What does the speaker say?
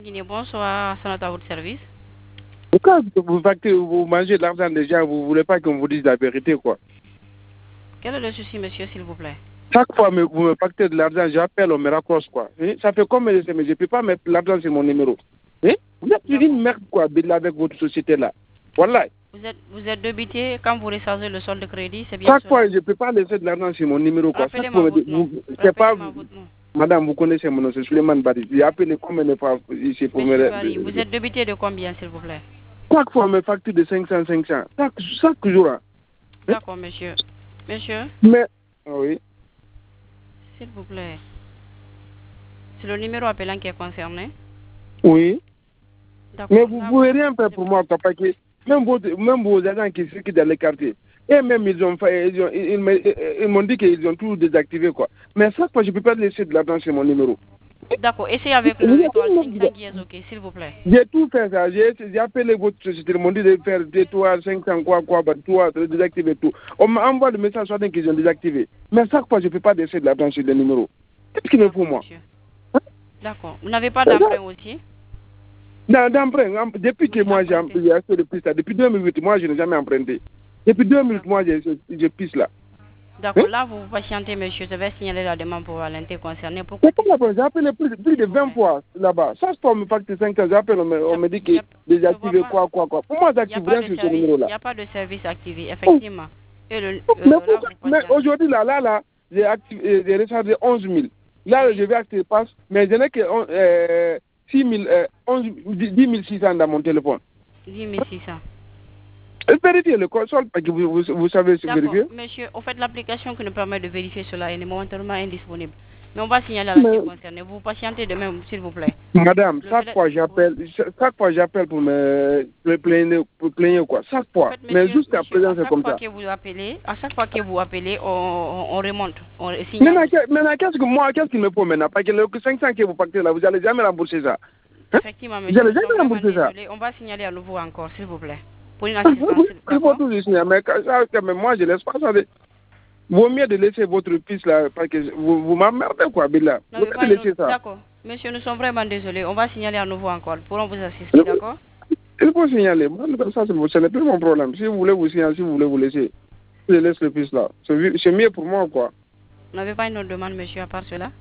Guinée, bonsoir, sonate à votre service. Pourquoi vous mangez de l'argent des gens, vous ne voulez pas qu'on vous dise la vérité, quoi? Quel est le souci, monsieur, s'il vous plaît? Chaque fois que vous me pactez de l'argent, j'appelle, on me raccroche, quoi. Ça fait combien de semaines? Je ne peux pas mettre l'argent sur mon numéro. Vous êtes une merde, quoi, avec votre société-là. Voilà. Vous êtes débité quand vous rechargez le solde de crédit, c'est bien Chaque cela? fois, je ne peux pas laisser de l'argent sur mon numéro, quoi. Rappelez-moi votre nom. Rappelez-moi votre nom. Madame, vous connaissez mon nom, c'est Suleiman Bari. J'ai appelé combien de fois ici pour Monsieur Bari, vous êtes débité de combien, s'il vous plaît? Chaque fois, on me facture de 500. Chaque jour. Hein. D'accord, monsieur. Monsieur? Mais, oui. S'il vous plaît. C'est le numéro appelant qui est concerné? Oui. Mais vous ne Là, pouvez rien faire pour moi, papa. Même vos agents qui circulent dans les quartiers. Et même, ils m'ont dit qu'ils ont tout désactivé, quoi. Mais chaque fois, je ne peux pas laisser de l'argent sur mon numéro. D'accord, essayez avec le étoile 500 qui est OK, s'il vous plaît. J'ai tout fait ça. J'ai appelé votre société, ils m'ont dit de faire étoile 500, de désactiver tout. On m'envoie le message sur qu'ils ont désactivé. Mais chaque fois, je ne peux pas laisser de l'argent sur le numéro. Qu'est-ce qu'il me faut, moi? D'accord. Vous n'avez pas d'emprunt aussi? D'emprunt. Depuis que moi, j'ai acheté le piste là, depuis 2008, moi, je n'ai jamais emprunté. Depuis 2008, moi, je pisse là. D'accord, là, vous patientez, monsieur. Je vais signaler la demande pour l'intérêt concerné. Pourquoi? J'ai appelé plus de 20 fois là-bas. Chaque fois, on me facture 5 ans, j'appelle, on me dit que désactiver quoi. Pour moi, j'active rien sur ce numéro-là. Il n'y a pas de service activé, effectivement. Mais aujourd'hui, là, j'ai rechargé 11 000. Là, je vais activer passe, mais je n'ai que 10 600 dans mon téléphone. 10 600. Vérifiez le console, parce que vous savez se vérifier. Monsieur, au fait, l'application qui nous permet de vérifier cela est momentanément indisponible. Mais on va signaler à la concernée. Vous patientez de même, s'il vous plaît. Madame, chaque fois j'appelle pour me plaindre, quoi. Chaque fois. En fait, monsieur, mais jusqu'à présent, c'est comme ça. À chaque fois que vous appelez, on remonte. On signale. Maintenant, qu'est-ce qu'il me faut maintenant? Parce que le 500 que vous pactez là, vous n'allez jamais rembourser ça. Effectivement, monsieur. Vous n'allez jamais rembourser ça. On va signaler à nouveau encore, s'il vous plaît. Pour une assistance. Il faut tout signaler, mais moi, je ne laisse pas ça. Vaut mieux de laisser votre fils là, parce que vous m'emmerdez, quoi, Billa. Vous devez laisser ça. D'accord. Monsieur, nous sommes vraiment désolés. On va signaler à nouveau encore. Pourrons vous assister, d'accord? Il faut signaler. Moi, ça, ce n'est plus mon problème. Si vous voulez vous signaler, si vous voulez vous laisser, je laisse le fils là. C'est mieux pour moi, quoi. Vous n'avez pas une autre demande, monsieur, à part cela?